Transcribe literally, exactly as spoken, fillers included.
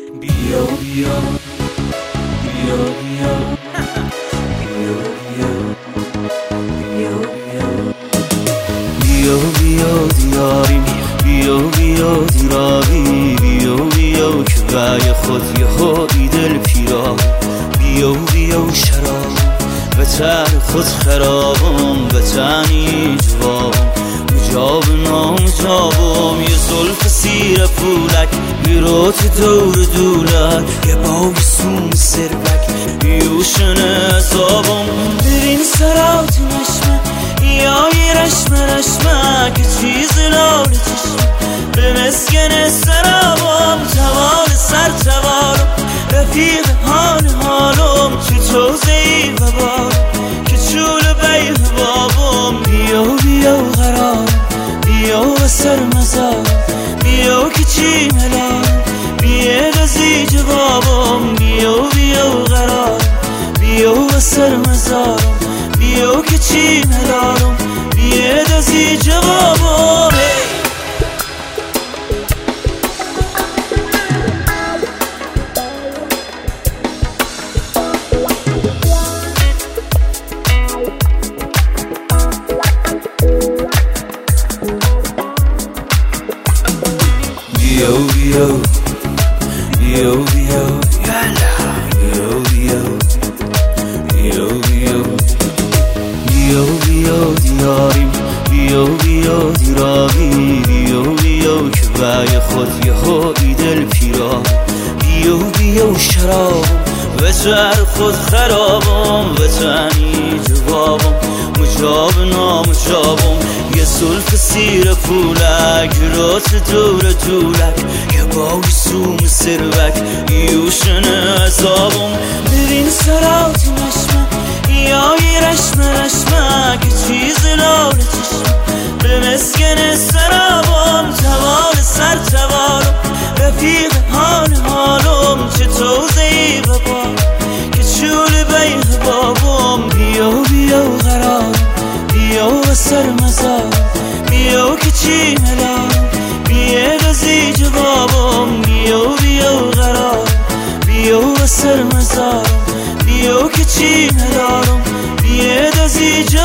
بیا بیا بیا بیا بیا بیا بیا بیا دیاریم، بیا بیا دیراری، بیا بیا که برای خود یه خودی دل پیرا، بیا بیا شراب و تر خود خرابم و تنی جوابم، مجاب نامجابم، یه زلف سیر پولک بیروت دور دولک، یه باب سوم سربک بیوشن حسابم، ببین سرات نشمه یا یه رشمه رشمه که چیز لال چشمه به مسکن سرابم، توال سر توالم رفیق حال حالم، چه توزهی و بارم که چول بیه بابم، بیا بیا قرارم، بیا و سر مزارم، بیا که چی ملارم بیه دزی جوابم، بیا بیا قرارم، بیا و سر مزارم، بیا که چی ملارم بیه دزی جوابم. Yo yo yo yo yalla yo yo yo yo yo yo دیاریم، بیا بیا دیراری، بیا بیا که برای خود یه خودی دل پیرا، بیا بیا شرابم و سر خود خرابم و تنی جوابم، مجاب نامجابم، یه زلف سیر پولک رات دور دولک، یه باقی سوم سربک یوشن حسابم، ببین سرات نشمه یا یه رشمه رشمه که چیز لال چشمه به مسکن سرابم، توال سر توالم رفیق حال حالم، چه توزهی و بارم که چول بیه بابم، بیا بیا قرارم، بیا و سر مزارم، بیا که چی ملارم بیه دزی جوابم، بیا بیا قرارم، بیا و سر مزارم، بیا که چی ملارم بیه دزی جوابم.